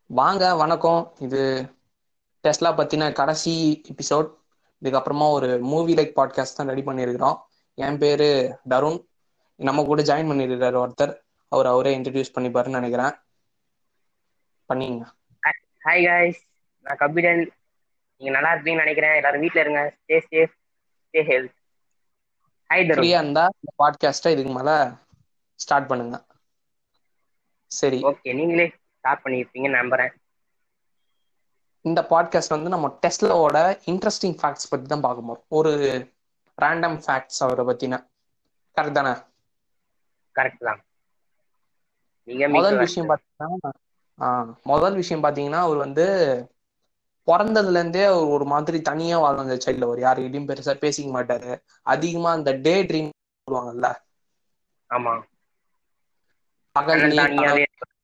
வாங்க வணக்கம். இது டெஸ்லா பத்தின கடைசி எபிசோட். இதுக்கப்புறமா ஒரு மூவி லைக் பாட்காஸ்ட் தான் ரெடி பண்ணியிருக்கிறோம். என் பேரு தருண். நம்ம கூட ஜாயின் பண்ணியிருக்காரு ஒருத்தர். அவரே இன்ட்ரடியூஸ் பண்ணிப்பாருன்னு நினைக்கிறேன். பண்ணீங்க. ஹாய் காய்ஸ், நான் கபிலன். நீங்க நல்லா இருப்பீங்கன்னு நினைக்கிறேன். எல்லாரும் வீட்ல இருங்க. Stay safe, stay health. Hi Tarun. ஃப்ரீயா இருந்தா இந்த பாட்காஸ்ட்டை இதுக்கு மேல ஸ்டார்ட் பண்ணுங்க. சரி, ஓகே, நீங்களே ஸ்டார்ட் பண்ணியிருப்பீங்கன்னு நம்புறேன். இந்த பாட்காஸ்ட் நம்ம டெஸ்லாவோட இன்ட்ரெஸ்டிங் ஃபேக்ட்ஸ் பத்தி தான் பார்க்க போறோம். ஒரு ரேண்டம் ஃபேக்ட்ஸ் அவரை பத்தின. கரெக்ட் தானே? கரெக்ட் தான். மிக மிக முதல் correct. விஷயம் பார்த்தீங்கன்னா அவர் பிறந்ததுல இருந்தே அவர் ஒரு மாதிரி தனியா வாழ்ந்த சைல்டு. அவர் யாருக்கிட்டையும் பெருசா பேசிக்க மாட்டாரு. அதிகமா அந்த டே ட்ரீம் சொல்லுவாங்கல்ல, ஆமா, பகல்லயே கனவு. தனியாவே.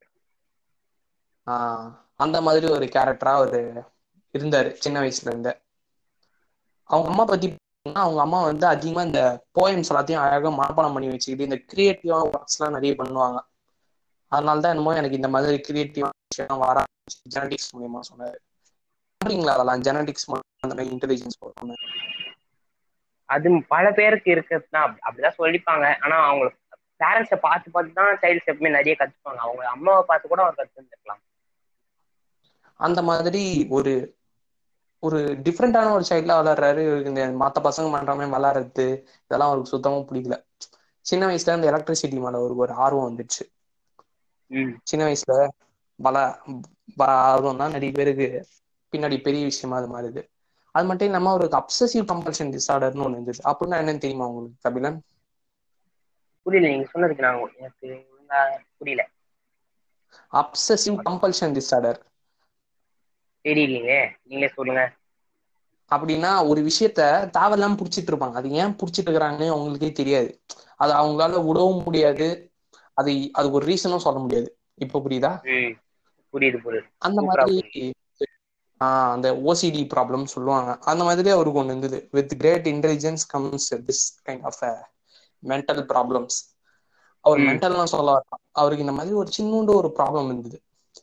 அந்த மாதிரி ஒரு கேரக்டரா அவரு இருந்தாரு சின்ன வயசுல இருந்து. அவங்க அம்மா பத்தி அவங்க அம்மா அதிகமா இந்த போயம்ஸ் எல்லாத்தையும் அழகா மனப்பாடம் பண்ணி வச்சுக்கிட்டு இந்த கிரியேட்டிவா ஒர்க்ஸ் எல்லாம் நிறைய பண்ணுவாங்க. அதனாலதான் என்னமோ எனக்கு இந்த மாதிரி கிரியேட்டிவ் விஷயம் வர ஜெனடிக்ஸ் மூலியமா சொன்னாரு. அதெல்லாம் ஜெனடிக்ஸ் அந்த மாதிரி இன்டெலிஜென்ஸ் போடணும். அது பல பேருக்கு இருக்குதுன்னா அப்படிதான் சொல்லிப்பாங்க. ஆனா அவங்க பேரண்ட்ஸை பார்த்து பார்த்து தான் சைல்ட்ஸ் எப்பவுமே நிறைய கத்துப்பாங்க. அவங்க அம்மாவை பார்த்து கூட அவர் கத்துருந்துருக்கலாம். அந்த மாதிரி ஒரு ஒரு டிஃப்ரெண்டான ஒரு சைட்ல வளர்றாரு. இந்த மற்ற பசங்க பண்றாமே விளாடுறது இதெல்லாம் அவருக்கு சுத்தமா பிடிக்கல. சின்ன வயசுல இந்த எலக்ட்ரிசிட்டி மேல அவருக்கு ஒரு ஆர்வம் வந்துச்சு. சின்ன வயசுல பல ஆர்வம் தான் நிறைய பேருக்கு பின்னாடி பெரிய விஷயமா அது மாறுது. அது மட்டும் இல்லாம அவருக்கு அப்சசிவ் கம்பல்ஷன் டிசார்டர்னு ஒண்ணு இருந்துச்சு. அப்படின்னா என்னன்னு தெரியுமா உங்களுக்கு கபிலன்? புரியல, நீங்க சொன்னதுக்கு நான் எனக்கு புரியல. அப்சசிவ் கம்பல்ஷன் டிசார்டர் தெரியலீங்க, நீங்களே சொல்லுங்க. அப்படின்னா ஒரு விஷயத்த தேவையில்லாம புடிச்சிட்டு இருப்பாங்க. அது ஏன் புடிச்சிட்டு இருக்கிறாங்கன்னு அவங்களுக்கே தெரியாது. அது அவங்களால விடவும் முடியாது. அதுக்கு ஒரு ரீசனும் சொல்ல முடியாது. இப்ப புரியுதா? புரியுது புரியுது. அந்த சூப்பரா மாதிரி புரியுது. அந்த ஓசிடி ப்ராப்ளம் சொல்லுவாங்க. அந்த மாதிரி அவருக்கு ஒண்ணு இருந்தது. With great intelligence comes this kind of mental problems. அவர் மென்டல்லாம் சொல்ல வரலாம். அவருக்கு இந்த மாதிரி ஒரு சின்னூண்டு ஒரு ப்ராப்ளம் இருந்தது.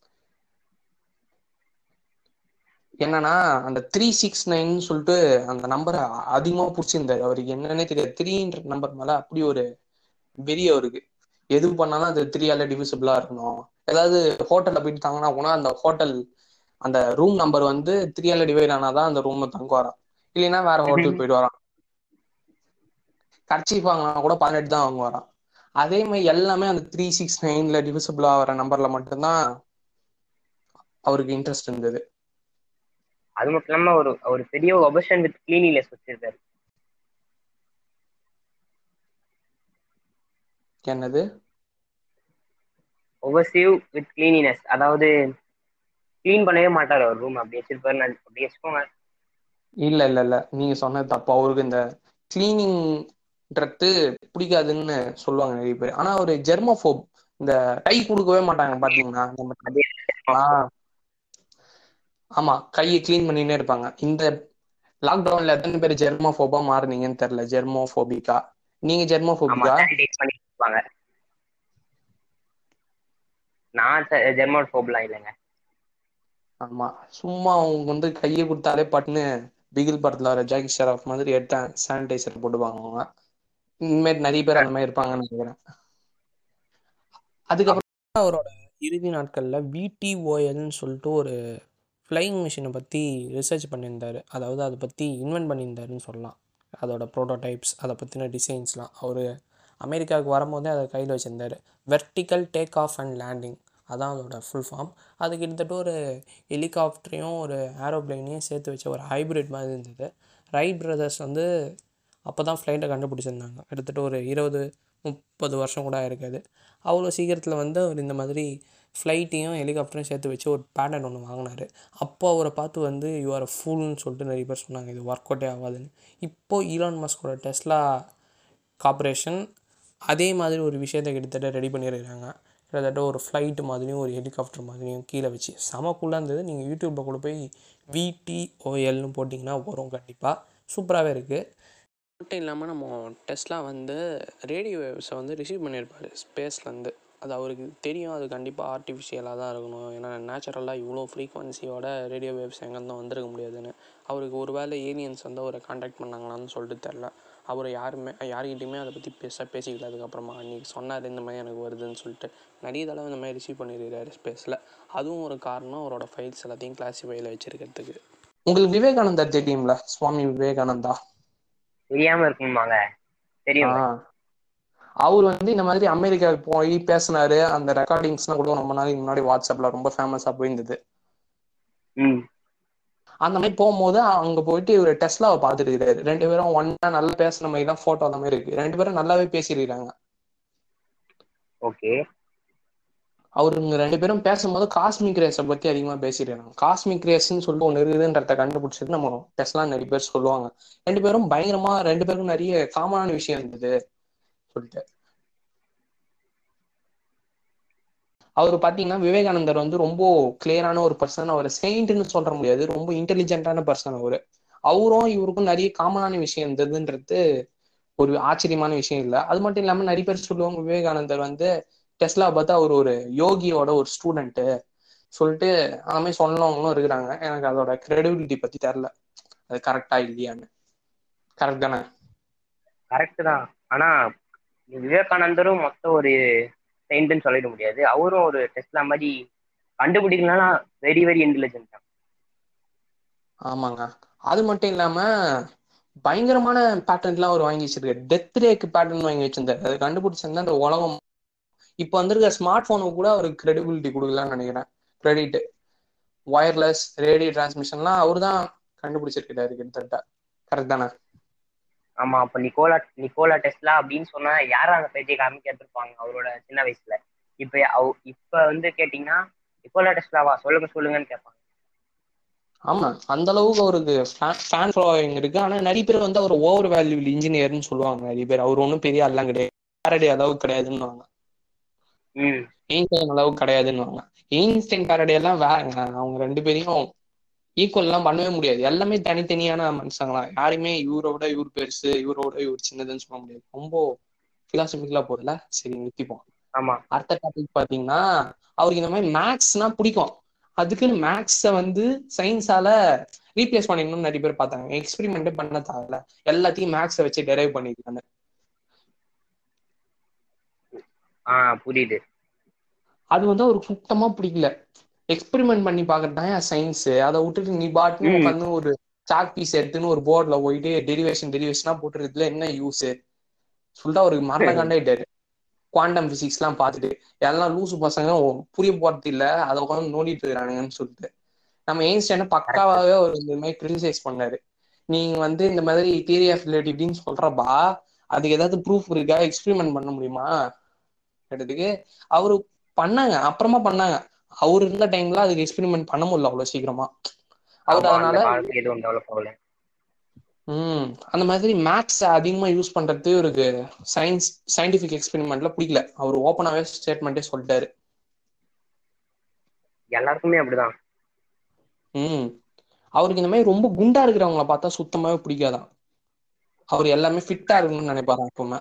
என்னன்னா அந்த 369 சொல்லிட்டு அந்த நம்பரை அதிகமா பிடிச்சிருந்தாரு. அவருக்கு என்னன்னே தெரியாது. 3ன்ற நம்பர் மேல அப்படி ஒரு வெறி அவருக்கு. எது பண்ணாலும் அது 3ஆல டிவிசிபிளா இருக்கணும். ஏதாவது ஹோட்டல்ல போயிட்டு தாங்கன்னா கூட அந்த ஹோட்டல் அந்த ரூம் நம்பர் 3ஆல டிவைட் ஆனாதான் அந்த ரூம் தங்க வரான். இல்லைன்னா வேற ஹோட்டல் போயிட்டு வரான். கர்ச்சீஃப் வாங்கினா கூட 18 தான் வாங்க வரான். அதே மாதிரி எல்லாமே அந்த 369ல டிவிசிபிள் ஆகிற நம்பர்ல மட்டும்தான் அவருக்கு இன்ட்ரெஸ்ட் இருந்தது. அது மட்டும் இல்லாம ஒரு ஒரு பெரிய ஒபசன் வித் கிளீனினஸ் வச்சிருக்காரு. என்னது? ஒபசிவ் வித் கிளீனினஸ், அதாவது கிளீன் பண்ணவே மாட்டார் அவர் ரூம். அப்படி வச்சிருப்பாரு, அப்படி வச்சுக்கோங்க. இல்ல இல்ல இல்ல, நீங்க சொன்னது தப்பு. அவருக்கு இந்த கிளீனிங்ன்றது பிடிக்காதுன்னு சொல்லுவாங்க நிறைய பேர். ஆனா ஒரு ஜெர்மோஃபோப். இந்த கை கொடுக்கவே மாட்டாங்க பாத்தீங்கன்னா அதே ஆஹ் ஆமா, கையை கிளீன் பண்ணினே இருப்பாங்க. இந்த லாக்டவுன்ல எத்தனை பேர் ஜெர்மோஃபோபா மாறுனீங்கன்னு தெரியல. ஜெர்மோஃபோபிக்கா? நீங்க ஆமா, ஜெர்மோஃபோபிக்கா? சானிடைஸ் பண்ணி இருப்பாங்க. நான் ஜெர்மன் ஃபோப்லாம் இல்லைங்க. ஆமா, சும்மா அவங்க கையை கொடுத்தாலே பட்டுன்னு பிகில் படத்துல வர ஜாக்கி ஷெராஃப் மாதிரி எடுத்தேன் சானிடைசர் போட்டுப்பாங்க அவங்க. இனிமேல் நிறைய பேர் அந்த மாதிரி இருப்பாங்கன்னு நினைக்கிறேன். அதுக்கப்புறம் அவரோட இறுதி நாட்கள்ல விடிஓஎல்னு சொல்லிட்டு ஒரு ஃப்ளையிங் மிஷினை பற்றி ரிசர்ச் பண்ணியிருந்தார். அதாவது அதை பற்றி இன்வென்ட் பண்ணியிருந்தாருன்னு சொல்லலாம். அதோட ப்ரோட்டோடைப்ஸ், அதை பற்றின டிசைன்ஸ்லாம் அவர் அமெரிக்காவுக்கு வரும்போதே அதை கையில் வச்சுருந்தார். Vertical take off and landing, அதான் அதோட ஃபுல் ஃபார்ம். அது கிட்டத்தட்ட ஒரு ஹெலிகாப்டரையும் ஒரு ஏரோப்ளைனையும் சேர்த்து வச்ச ஒரு ஹைப்ரிட் மாதிரி இருந்தது. ரைட் பிரதர்ஸ் அப்போ தான் ஃப்ளைட்டை கண்டுபிடிச்சிருந்தாங்க. கிட்டத்தட்ட ஒரு 20-30 வருஷம் கூட இருக்காது. அவ்வளோ சீக்கிரத்தில் அவர் இந்த மாதிரி ஃப்ளைட்டையும் ஹெலிகாப்டரையும் சேர்த்து வச்சு ஒரு பேட்டன் ஒன்று வாங்கினார். அப்போ அவரை பார்த்து யூஆர் ஃபூல்னு சொல்லிட்டு நிறைய பேர் சொன்னாங்க, இது ஒர்க் அவுட்டே ஆகாதுன்னு. இப்போது ஈலான் மஸ்கோட டெஸ்லா கார்பரேஷன் அதே மாதிரி ஒரு விஷயத்தை கிட்டத்தட்ட ரெடி பண்ணியிருக்காங்க. கிட்டத்தட்ட ஒரு ஃப்ளைட்டு மாதிரியும் ஒரு ஹெலிகாப்டர் மாதிரியும் கீழே வச்சு செமக்குள்ளே இருந்தது. நீங்கள் யூடியூப்பில் கூட போய் விடிஓஎல்னு போட்டிங்கன்னா வரும். கண்டிப்பாக சூப்பராகவே இருக்குது. மட்டும் இல்லாமல் நம்ம டெஸ்லா ரேடியோ வேவ்ஸை ரிசீவ் பண்ணியிருப்பார் ஸ்பேஸ்லேருந்து. அது அவருக்கு தெரியும், அது கண்டிப்பாக ஆர்டிஃபிஷியலாக தான் இருக்கணும். ஏன்னா நேச்சுரலாக இவ்வளோ ஃப்ரீக்வன்சியோட ரேடியோ வேவ்ஸ் எங்கேருந்தும் வந்திருக்க முடியாதுன்னு. அவருக்கு ஒரு வேளை ஏலியன்ஸ் வந்து அவரை காண்டாக்ட் பண்ணாங்களான்னு சொல்லிட்டு தெரில. அவர் யார்கிட்டையுமே அதை பற்றி பேசிக்கல. அதுக்கப்புறமா அன்றைக்கி சொன்னார் இந்த மாதிரி எனக்கு வருதுன்னு சொல்லிட்டு. நிறைய தடவை இந்த மாதிரி ரிசீவ் பண்ணியிருக்காரு ஸ்பேஸில். அதுவும் ஒரு காரணம் அவரோட ஃபைல்ஸ் எல்லாத்தையும் கிளாஸிஃபைல வச்சுருக்கிறதுக்கு. உங்களுக்கு விவேகானந்தர் தெரியும்ல, சுவாமி விவேகானந்தா? தெரியாம இருக்குமாங்க? தெரியுங்க. அவர் வந்து இந்த மாதிரி அமெரிக்காவுக்கு போய் பேசினாரு. அந்த ரெக்கார்டிங்ஸ்லாம் கூட ரொம்ப நாளைக்கு முன்னாடி வாட்ஸ்அப்ல ரொம்ப ஃபேமஸா போயிருந்தது. அந்த மாதிரி போகும்போது அங்க போயிட்டு இவர் டெஸ்லாவை பார்த்துட்டு இருக்காரு. 2 பேரும் ஒன்னா நல்லா பேசுன மாதிரி தான் போட்டோ அந்த மாதிரி இருக்கு. 2 பேரும் நல்லாவே பேசிருக்காங்க. ஓகே. அவருங்க 2 பேரும் பேசும்போது காஸ்மிக் ரேஸை பத்தி அதிகமா பேசிருக்காங்க. காஸ்மிக் ரேஸ்ன்னு சொல்லிட்டு ஒன்று இருக்குதுன்றத கண்டுபிடிச்சது நம்ம டெஸ்லா நிறைய பேர் சொல்லுவாங்க. 2 பேரும் பயங்கரமா 2 பேருக்கும் நிறைய காமனான விஷயம் இருந்தது சொல்லிட்டு. அவர் பாத்தீங்கன்னா விவேகானந்தர் வந்து ரொம்ப கிளியரான ஒரு பர்சன். அவர் செயின்ட்னு சொல்ற முடியாது, ரொம்ப இன்டெலிஜென்டான பர்சன். அவரும் இவருக்கும் நிறைய காமனான விஷயம் இருந்ததுன்றது ஒரு ஆச்சரியமான விஷயம் இல்லை. அது மட்டும் இல்லாம நிறைய பேர் சொல்லுவாங்க விவேகானந்தர் வந்து டெஸ்லா பார்த்து அவர் ஒரு யோகியோட ஒரு ஸ்டூடெண்ட்டு சொல்லிட்டு அந்த மாதிரி சொன்னவங்களும் இருக்கிறாங்க. எனக்கு அதோட கிரெடிபிலிட்டி பத்தி தெரியல, அது கரெக்டா இல்லையான்னு. கரெக்ட் தானே? கரெக்ட் தான். ஆனா விவேகானந்தரும் மொத்த ஒரு செயின்ட்னு சொல்லிட முடியாது. அவரும் ஒரு டெஸ்லா மாதிரி கண்டுபிடிக்கலாம். வெரி வெரி இன்டெலிஜென்ட் தான். ஆமாங்க. அது மட்டும் இல்லாம பயங்கரமான பேட்டர்ன்லாம் அவர் வாங்கி வச்சிருக்காரு. டெத் ரேக்கு பேட்டர்ன் வாங்கி வச்சிருந்தாரு. அது கண்டுபிடிச்சிருந்தா அந்த உலகம் இப்ப வந்திருக்க ஸ்மார்ட் போனுக்கு கூட அவருக்கு கிரெடிபிலிட்டி கொடுக்கலாம்னு நினைக்கிறேன். கிரெடிட் ஒயர்லெஸ் ரேடியோ டிரான்ஸ்மிஷன்லாம் அவரு தான் கண்டுபிடிச்சிருக்காரு கிட்டத்தட்ட. கரெக்ட் தானே? ஆமா. அப்ப நிக்கோலா டெஸ்லா அப்படின்னு சொன்னா யாரும் அந்த பேச்சை காமிக்க அவரோட சின்ன வயசுல. இப்ப வந்து கேட்டீங்கன்னா நிக்கோலா டெஸ்லாவா, சொல்லுங்க சொல்லுங்கன்னு கேட்பாங்க. ஆமா, அந்த அளவுக்கு அவருக்கு ஃபேன் ஃபாலோவிங் இருக்கு. ஆனா நிறைய பேர் வந்து அவர் ஓவர் வேல்யூபிள் இன்ஜினியர்னு சொல்லுவாங்க. நிறைய பேர் அவர் ஒன்றும் பெரிய ஆள்லாம் கிடையாது, பாரடி அளவுக்கு கிடையாதுன்னு. எயின்ஸ்டைன் அளவுக்கு கிடையாதுன்னு. எயின்ஸ்டைன் பாரடி எல்லாம் வேறங்க. அவங்க 2 பேரையும் ஈக்குவல் எல்லாம் பண்ணவே முடியாது. எல்லாமே தனித்தனியான மனுஷங்களா. யாருமே இவரோட இவர் பெருசு, இவரோட இவர் சின்னதுன்னு சொல்ல முடியாது. ரொம்ப பிலாசபிக்கலா போகுதுல. சரி, நிறுத்திப்போம். ஆமா. அடுத்த டாபிக் பாத்தீங்கன்னா, அவருக்கு இந்த மாதிரி மேக்ஸ்னா பிடிக்கும். அதுக்குன்னு மேக்ஸ வந்து சயின்ஸால ரீப்ளேஸ் பண்ணிடணும்னு நிறைய பேர் பார்த்தாங்க. எக்ஸ்பெரிமெண்ட்டே பண்ண தேவையில்ல, எல்லாத்தையும் மேக்ஸை வச்சு டெரைவ் பண்ணிருக்காங்க. புரியுது. அது வந்து அவருக்கு சுத்தமா பிடிக்கல. எக்ஸ்பெரிமெண்ட் பண்ணி பாக்குறது தான் சயின்ஸ். அதை விட்டுட்டு நீ பாட்டுன்னு உட்காந்து ஒரு சாக் பீஸ் எடுத்துன்னு ஒரு போர்ட்ல போயிட்டு டெரிவேஷனா போட்டுறதுல என்ன யூஸ் சொல்லிட்டு அவருக்கு மரண காண்டாயிட்டாரு. குவாண்டம் பிசிக்ஸ் எல்லாம் பார்த்துட்டு எல்லாம் லூசு பசங்க புரிய போறது இல்ல, அதை உட்காந்து நோண்டிட்டு இருக்கிறானுங்கன்னு சொல்லிட்டு நம்ம எயின்ஸ்டைனை பக்காவாவே அவர் இந்த மாதிரி கிரிட்டிசைஸ் பண்ணாரு. நீங்க வந்து இந்த மாதிரி தியரி ஆஃப் ரிலேட்டிவிட்டின்னு சொல்றப்பா அதுக்கு ஏதாவது ப்ரூஃப் இருக்கா, எக்ஸ்பெரிமெண்ட் பண்ண முடியுமா கேட்டதுக்கு அவரு பண்ணாங்க. அப்புறமா பண்ணாங்க. அவரு இருந்த டைம்ல அதுக்கு எக்ஸ்பெரிமெண்ட் பண்ண முடியல அவ்வளவு சீக்கிரமா. அவர் அதனால அந்த மாதிரி மேத்ஸ் அதிகமா யூஸ் பண்றது இவருக்கு சயின்டிபிக் எக்ஸ்பெரிமெண்ட்ல பிடிக்கல. அவர் ஓப்பனாவே ஸ்டேட்மெண்ட்டே சொல்லிட்டாரு. எல்லாருக்குமே அப்படிதான். அவருக்கு இந்த மாதிரி ரொம்ப குண்டா இருக்கிறவங்கள பார்த்தா சுத்தமாவே பிடிக்காதான். அவர் எல்லாமே ஃபிட்டா இருக்கணும்னு நினைப்பாரு எப்பவுமே.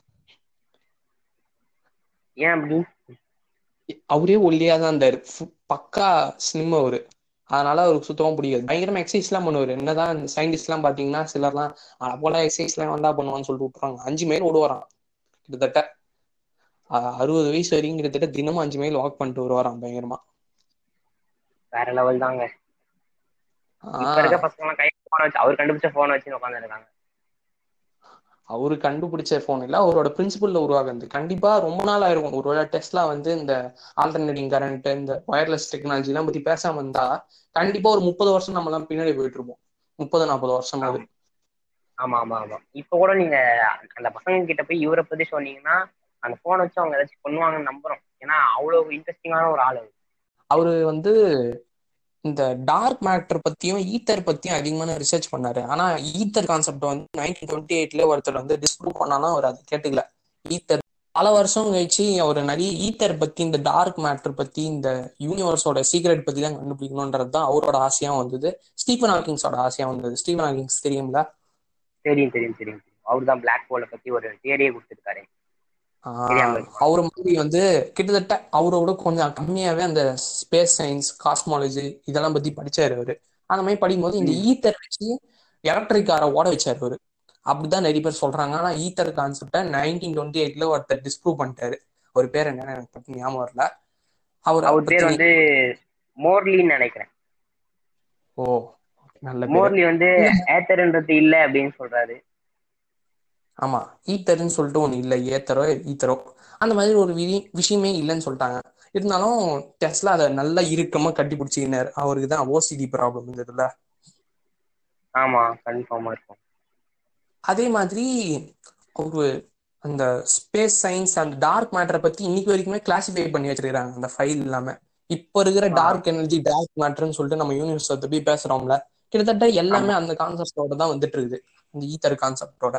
ஏன் அப்படி? அவரே ஒல்லியாதான் இருந்தாரு, பக்கா ஸ்லிம் அவரு. அதனால அவருக்கு சுத்தமா பிடிக்காது. பயங்கரமா எக்ஸசைஸ் எல்லாம் பண்ணுவாரு. என்னதான் சயின்டிஸ்ட் எல்லாம் பாத்தீங்கன்னா சிலர்லாம் போல எக்ஸசைஸ் எல்லாம் வந்தா பண்ணுவான்னு சொல்லிட்டு விட்டுறாங்க. 5 மைல் ஓடுவாராம் கிட்டத்தட்ட. 60 வயசு வரைக்கும் கிட்டத்தட்ட தினமும் 5 மைல் வாக் பண்ணிட்டு வருவாராம் பயங்கரமா. வேற லெவல் தாங்க. இப்ப இருக்க பசங்க எல்லாம் கையில போன் வச்சு அவர் கண்டுபிடிச்ச போன் வச்சு உட்காந்து இருக்காங்க. அவரு கண்டுபிடிச்ச போன் இல்ல, அவரோட பிரின்சிபல்ல உருவாகுது. கண்டிப்பா ரொம்ப நாள் ஆயிருக்கும். ஒருவேளை டெஸ்லா வந்து இந்த ஆல்டர்னேட்டிங் கரண்ட், இந்த ஒயர்லெஸ் டெக்னாலஜி எல்லாம் பத்தி பேசாம இருந்தா கண்டிப்பா ஒரு 30 வருஷம் நம்ம எல்லாம் பின்னாடி போயிட்டு இருப்போம். 30-40 வருஷம் அது. ஆமா ஆமா ஆமா. இப்ப கூட நீங்க அந்த பசங்க கிட்ட போய் இவரை பத்தி சொன்னீங்கன்னா அந்த போன் வச்சு அவங்க ஏதாச்சும் பண்ணுவாங்கன்னு நம்புறோம். ஏன்னா அவ்வளவு இன்ட்ரெஸ்டிங்கான ஒரு ஆளு. அவரு வந்து இந்த டார்க் மேட்டர் பத்தியும் ஈத்தர் பத்தியும் அதிகமான ரிசர்ச் பண்ணாரு. ஆனா ஈத்தர் கான்செப்ட் வந்து 1928 ஒருத்தர் வந்து டிஸ்ப்ரூவ் பண்ணானா அவர் அதை கேட்டுக்கல. ஈத்தர் பல வருஷம் கழிச்சு அவர் நிறைய ஈத்தர் பத்தி, இந்த டார்க் மேட்டர் பத்தி, இந்த யூனிவர்ஸோட சீக்ரெட் பத்தி தான் கண்டுபிடிக்கணும்ன்றது தான் அவரோட ஆசையா வந்தது. ஸ்டீஃபன் ஹாக்கிங்ஸோட ஆசையா வந்தது. ஸ்டீஃபன் ஹாக்கிங்ஸ் தெரியுங்களா? தெரியும் தெரியும் தெரியும். அவர் தான் பிளாக் ஹோலை பத்தி ஒரு தியரியை கொடுத்துருக்காரு. தெரியாம இருக்குமா? அவரு மாதிரி வந்து கிட்டத்தட்ட அவரோட கொஞ்சம் கம்மியாவே அந்த ஸ்பேஸ் சயின்ஸ் காஸ்மாலஜி இதெல்லாம் பத்தி படிச்சாரு அவரு. அந்த மாதிரி படிக்கும்போது இந்த ம். ஈத்தர் வச்சு எலக்ட்ரிக் காரை ஓட வச்சாரு அவரு. அப்படிதான் நிறைய பேர் சொல்றாங்க. ஆனா ஈத்தர் கான்செப்டை 1928 ஒருத்தர் டிஸ்ப்ரூவ் பண்ணிட்டாரு. ஒரு பேர் என்னன்னு எனக்கு பத்தி ஞாபகம் வரல. அவரை அவர் பத்தி பேர் வந்து மோர்லின்னு நினைக்கிறேன். ஓ, நல்ல பேரு. மோர்லி வந்து இந்த ஏத்தர்ன்றது இல்ல அப்படின்னு சொல்றாரு. ஆமா, ஈத்தர்ன்னு சொல்லிட்டு ஒண்ணு இல்லை, ஏத்தரோ ஈத்தரோ அந்த மாதிரி ஒரு விஷயமே இல்லைன்னு சொல்லிட்டாங்க. இருந்தாலும் டெஸ்லா அதை நல்லா இறுக்கமா கட்டி பிடிச்சிக்கினார். அவருக்கு தான் ஓசிடி ப்ராப்ளம் இருந்ததுல. ஆமா, கன்ஃபார்மா இருக்கும். அதே மாதிரி அவரு அந்த ஸ்பேஸ் சயின்ஸ் அந்த டார்க் மேட்டரை பத்தி இன்னைக்கு வரைக்குமே கிளாசிஃபை பண்ணி வச்சிருக்காங்க அந்த ஃபைல் இல்லாம. இப்ப இருக்கிற ஆ, டார்க் எனர்ஜி டார்க் மேட்டர்னு சொல்லிட்டு நம்ம யூனிவர்ஸ் பத்தி பேசுறோம்ல, கிட்டத்தட்ட எல்லாமே ஆமா. அந்த கான்செப்டோட தான் வந்துட்டு இருக்குது, இந்த ஈத்தர் கான்செப்டோட.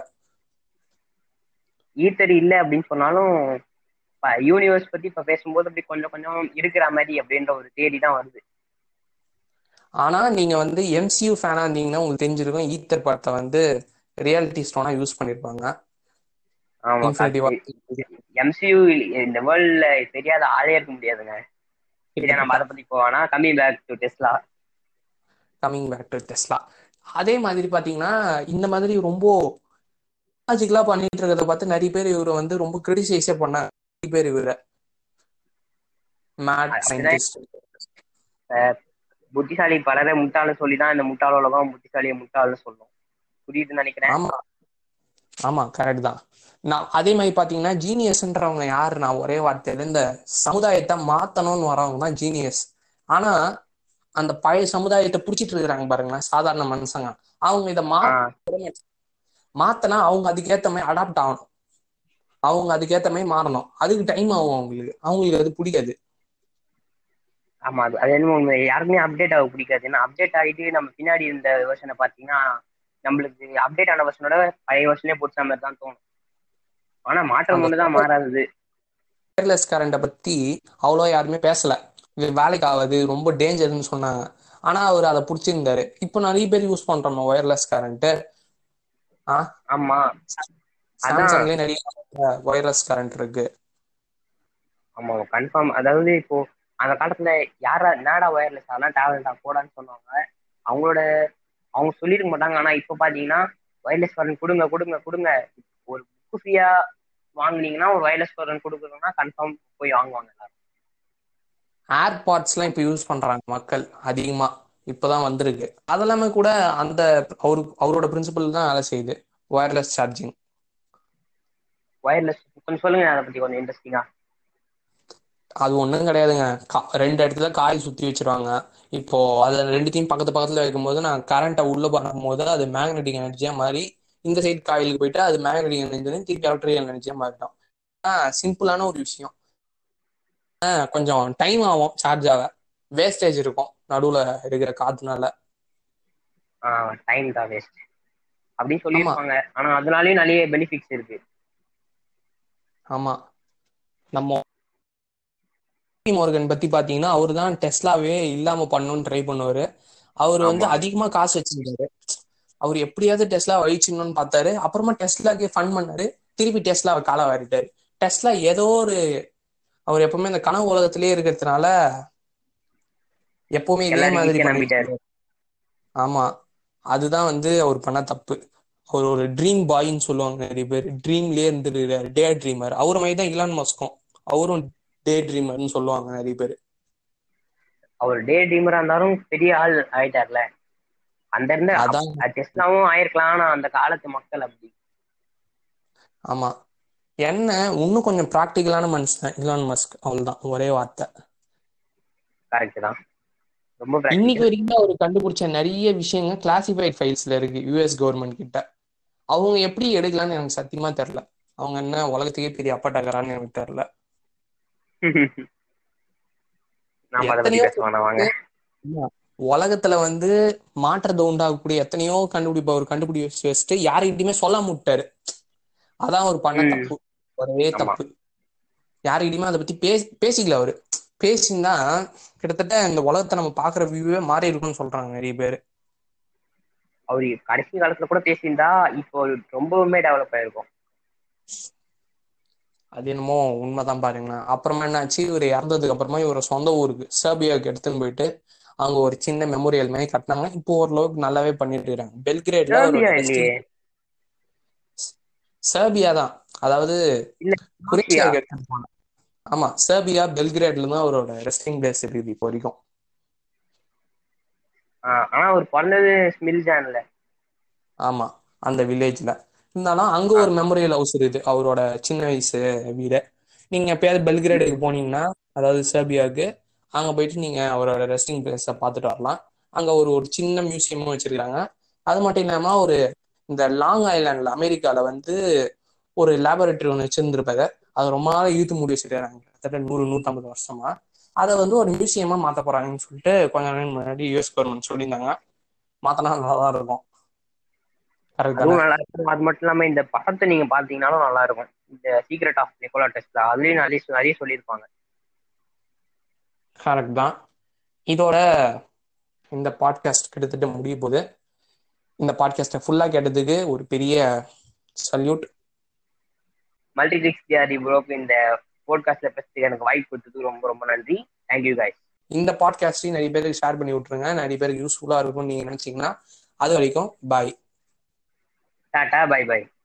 ஈத்தர் இல்ல அப்படின்னு சொன்னாலும் யூனிவர்ஸ் பத்தி இப்ப பேசும்போது அப்படி கொஞ்சம் கொஞ்சம் இருக்கிற மாதிரி அப்படின்ற ஒரு தேதி தான் வருது. ஆனா நீங்க வந்து எம்சியூ ஃபேனா இருந்தீங்கன்னா உங்களுக்கு தெரிஞ்சிருக்கும், ஈத்தர் படத்தை வந்து ரியாலிட்டி ஸ்டோனா யூஸ் பண்ணிருப்பாங்க. ஆமா, இன்ஃபினிட்டி வார் எம்சியூ இந்த வேர்ல்ட்ல தெரியாத ஆளே இருக்க முடியாதுங்க. சரியா, நம்ம கிட்டத்தட்ட. அதை பத்தி போவானா coming back to Tesla. Coming back to Tesla. அதே மாதிரி பாத்தீங்கன்னா இந்த மாதிரி ரொம்ப லாஜிக்கலா பண்ணிட்டு இருக்கிறத பார்த்து நிறைய பேர் இவரை வந்து ரொம்ப கிரிட்டிசைஸே பண்ணாங்க. நிறைய பேர் இவரை மேட் அப்படிதான். சயின்டிஸ்ட். புத்திசாலி பலரை முட்டாள்னு சொல்லிதான் இந்த முட்டாள் உலகம் புத்திசாலியை முட்டாள்னு சொல்லும். புரியுதுன்னு நினைக்கிறேன். ஆமா ஆமா, கரெக்ட் தான். நான் அதே மாதிரி பாத்தீங்கன்னா ஜீனியஸ்ன்றவங்க யாரு, நான் ஒரே வார்த்தையில இந்த சமுதாயத்தை மாத்தணும்னு வரவங்க தான் ஜீனியஸ். ஆனா அந்த பழைய சமுதாயத்தை புடிச்சிட்டு இருக்கிறாங்க பாருங்களேன் சாதாரண மனுஷங்க, அவங்க இதை ஆஹ் மாத்தனா அவங்க அதுக்கேத்த மாதிரி அடாப்ட் ஆகணும், அவங்க அதுக்கேத்த மாதிரி மாறணும். அதுக்கு டைம் ஆகும், அவங்களுக்கு அது பிடிக்காது. ஆமா, அது என்னமோ உண்மை. யாருக்குமே அப்டேட் ஆக பிடிக்காது. ஏன்னா அப்டேட் ஆகிட்டு நம்ம பின்னாடி இருந்த வெர்ஷனை பார்த்தீங்கன்னா நம்மளுக்கு அப்டேட் ஆன வெர்ஷனோட பழைய வெர்ஷனே பிடிச்ச மாதிரி தான் தோணும். ஆனா மாற்றம் அந்த ஒண்ணுதான் மாறாதது. ஒயர்லெஸ் கரண்ட்டை பத்தி அவ்வளோ யாருமே பேசல. இது வேலைக்கு ஆகாது, ரொம்ப டேஞ்சர்னு சொன்னாங்க. ஆனா அவர் அதை பிடிச்சிருந்தாரு. இப்போ நிறைய பேர் யூஸ் பண்றோம் ஒயர்லெஸ் கரண்ட். ஆமா, அதான். சாம்சங்லேயே நிறைய ஒயர்லெஸ் கரண்ட் இருக்கு. ஆமா, கன்ஃபார்ம். அதாவது இப்போ அந்த காலத்துல யாரா என்னடா ஒயர்லெஸ் அதெல்லாம் டேலண்டா போடான்னு சொன்னாங்க. அவங்களோட அவங்க சொல்லிருக்க மாட்டாங்க. ஆனா இப்ப பாத்தீங்கன்னா ஒயர்லெஸ் வரன் கொடுங்க கொடுங்க கொடுங்க. ஒரு புக் ஃப்ரீயா வாங்குனீங்கன்னா ஒரு ஒயர்லெஸ் வரன் கொடுக்குறோம்னா கன்ஃபார்ம் போய் வாங்குவாங்க எல்லாரும். ஏர்பாட்ஸ் எல்லாம் இப்ப யூஸ் பண்றாங்க மக்கள் அதிகமா. இப்பதான் வந்திருக்கு அதெல்லாமே கூட. அந்த அவரோட பிரின்சிபல் தான் வேலை செய்யுது, ஒயர்லெஸ் சார்ஜிங். ஒயர்லெஸ் கொஞ்சம் சொல்லுங்க அதை பத்தி கொஞ்சம் இன்ட்ரெஸ்டிங்கா. அது ஒண்ணும் கிடையாதுங்க. ரெண்டு இடத்துல காயில் சுத்தி வச்சிருவாங்க. இப்போ அது ரெண்டுத்தையும் பக்கத்து பக்கத்துல வைக்கும்போது நான் கரண்ட்டை உள்ள பண்ணும்போது அது மேக்னெட்டிக் எனர்ஜியா மாறி இந்த சைடு காயிலுக்கு போயிட்டு அது மேக்னெட்டிக் எனர்ஜி திருப்பி எலக்ட்ரிக் எனர்ஜியா மாறிட்டோம். சிம்பிளான ஒரு விஷயம். கொஞ்சம் டைம் ஆகும் சார்ஜ் ஆக, வேஸ்டேஜ் இருக்கும் நடுவுல இருக்கிற காத்துனால. டைம் தான் வேஸ்ட் அப்படின்னு ஆமா சொல்லியிருப்பாங்க. ஆனா அதனாலயும் நிறைய பெனிஃபிட்ஸ் இருக்கு. ஆமா. நம்ம மோர்கன் பத்தி பாத்தீங்கன்னா அவரு தான் டெஸ்லாவே இல்லாம பண்ணணும்னு ட்ரை பண்ணுவாரு. அவர் வந்து ஆமா, அதிகமா காசு வச்சிருந்தாரு. அவர் எப்படியாவது டெஸ்லா அழிச்சிடணும்னு பார்த்தாரு. அப்புறமா டெஸ்லாக்கே ஃபன் பண்ணாரு. திருப்பி டெஸ்லாவை கால வாரிட்டாரு. டெஸ்லா ஏதோ ஒரு, அவர் எப்பவுமே இந்த கனவு உலகத்திலேயே இருக்கிறதுனால எப்பவுமே இதே எல்லாரும் மாதிரி ஈஸியா பண்ணிட்டு நம்பிட்டாரு. இருக்காரு. ஆமா, அதுதான் வந்து அவர் பண்ண தப்பு. அவர் ஒரு ட்ரீம் பாய்ன்னு சொல்லுவாங்க நிறைய பேர், ட்ரீம்லயே இருந்துருக்காரு, டே ட்ரீமர். அவரு மாதிரி தான் இலான் மஸ்கும், அவரும் டே ட்ரீமர்னு சொல்லுவாங்க நிறைய பேர். அவர் டே ட்ரீமரா இருந்தாலும் பெரிய ஆள் ஆயிட்டார்ல. அந்த இருந்து அதான். டெஸ்லாவும் ஆயிருக்கலாம். ஆனா அந்த காலத்து மக்கள் அப்படி. ஆமா, என்ன இன்னும் கொஞ்சம் ப்ராக்டிக்கலான மனுஷன் இலான் மஸ்க், அவ்வளவுதான் ஒரே வார்த்தை. கரெக்ட் தான். ரொம்ப இன்னைக்கு ப்ராக்டிக்கல். வரைக்கும் அவர் கண்டுபிடிச்ச நிறைய விஷயங்கள் கிளாசிஃபைட் ஃபைல்ஸ்ல இருக்கு யூஎஸ் கவர்மெண்ட் கிட்ட. அவங்க எப்படி எடுக்கலாம்னு எனக்கு சத்தியமா தெரியல. அவங்க என்ன உலகத்துக்கே பெரிய அப்பாட்டக்கறான்னு எனக்கு தெரியல. நாம அதை பத்தி எத்தனையோ பேசுவானா வாங்க. உலகத்துல வந்து மாற்றத்தை உண்டாகக்கூடிய எத்தனையோ கண்டுபிடிப்பு அவர் கண்டுபிடிச்சு வச்சுட்டு யாருக்கிட்டையுமே சொல்லாம விட்டாரு. அதான் அவர் பண்ண ம். தப்பு, ஒரே ஆமா, தப்பு. யாருக்கிட்டையுமே அதை பத்தி பேசிக்கல அவரு. பேசினா கிட்டத்தட்ட இந்த உலகத்தை நம்ம பாக்குற வியூவே மாறி இருக்கும்னு சொல்றாங்க நிறைய பேர். அவரு கடைசி காலத்துல கூட பேசியிருந்தா இப்போ ரொம்பவுமே டெவலப் ஆயிருக்கும். அது என்னமோ உண்மைதான் பாருங்களேன். அப்புறமா என்னாச்சு, இவர் இறந்ததுக்கு அப்புறமா இவர சொந்த ஊருக்கு சர்பியாவுக்கு எடுத்துன்னு போயிட்டு அங்க ஒரு சின்ன மெமோரியல் மாதிரி கட்டினாங்க. இப்போ ஓரளவுக்கு நல்லாவே பண்ணிட்டு இருக்காங்க. பெல்கிரேட்ல அவரோட சர்பியா ரெஸ்டிங். இல்லையே. சர்பியா தான், அதாவது இல்ல, குரோஷியா. குரேஷியாவுக்கு எடுத்துட்டு போனாங்க. ஆமா, சர்பியா பெல்கிரேட்ல தான் அவரோட ரெஸ்டிங் பிளேஸ் இருக்குது இப்போ வரைக்கும். ஆனா அவர் பிறந்தது ஸ்மில்ஜான்ல. ஆமா, அந்த வில்லேஜ்ல இருந்தாலும் அங்க ஆ, ஒரு மெமோரியல் ஹவுஸ் இருக்குது, அவரோட சின்ன வயசு வீடு. நீங்க எப்பயாவது பெல்கிரேடுக்கு போனீங்கன்னா, அதாவது செர்பியாவுக்கு, அங்க போயிட்டு நீங்க அவரோட ரெஸ்டிங் பிளேஸ பார்த்துட்டு வரலாம். அங்க ஒரு ஒரு சின்ன மியூசியமும் வச்சிருக்காங்க. அது மட்டும் இல்லாம ஒரு இந்த லாங் ஐலாண்ட்ல அமெரிக்கால வந்து ஒரு லேபரேட்டரி ஒன்று வச்சிருந்திருப்பாங்க. அது ரொம்ப நாள் இழுத்து மூடி வச்சிருக்காங்க, கிட்டத்தட்ட 100-150 வருஷமா. அதை வந்து ஒரு மியூசியமா மாத்த போறாங்கன்னு சொல்லிட்டு கொஞ்ச நாள் முன்னாடி யூஎஸ் கவர்மெண்ட் சொல்லியிருந்தாங்க. மாத்தினா நல்லா தான் இருக்கும். கரெக்ட் தானே? அதுவும் நல்லா இருக்கும். அது மட்டும் இல்லாம இந்த படத்தை நீங்க பாத்தீங்கன்னாலும் நல்லா இருக்கும். இந்த சீக்ரெட் ஆஃப் நிக்கோலா டெஸ்லா அதுலயும் நிறைய நிறைய சொல்லியிருப்பாங்க. கரெக்ட் தான். இதோட இந்த பாட்காஸ்ட் கிட்டத்தட்ட முடிய போகுது. இந்த பாட்காஸ்ட்டை ஃபுல்லா கேட்டதுக்கு ஒரு பெரிய சல்யூட். மல்டிபிளிக்ஸ் தியரி ப்ரோக்கு இந்த போட்காஸ்ட்ல பேசுறதுக்கு எனக்கு வாய்ப்பு கொடுத்ததுக்கு ரொம்ப ரொம்ப நன்றி. Thank you guys. இந்த பாட்காஸ்டையும் நிறைய பேருக்கு ஷேர் பண்ணி விட்டுருங்க, நிறைய பேருக்கு யூஸ்ஃபுல்லா இருக்கும்னு நீங்க நினைச்சீங்கன்னா. அது வரைக்கும் பாய். Tata, by by.